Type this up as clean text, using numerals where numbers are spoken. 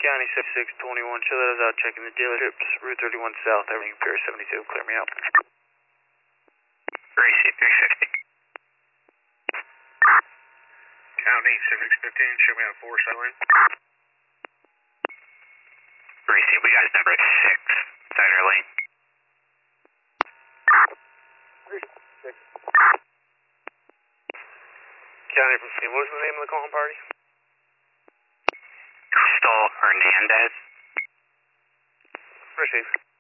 County 7621, show that I was out checking the dealerships, Route 31 South, everything Pier 72, clear me out. Gracie 360. County 7615, show me on 4 silent. Gracie, we got number 6, Center Lane. County from Steve, what was the name of the calling party? Crystal Hernandez. Receive.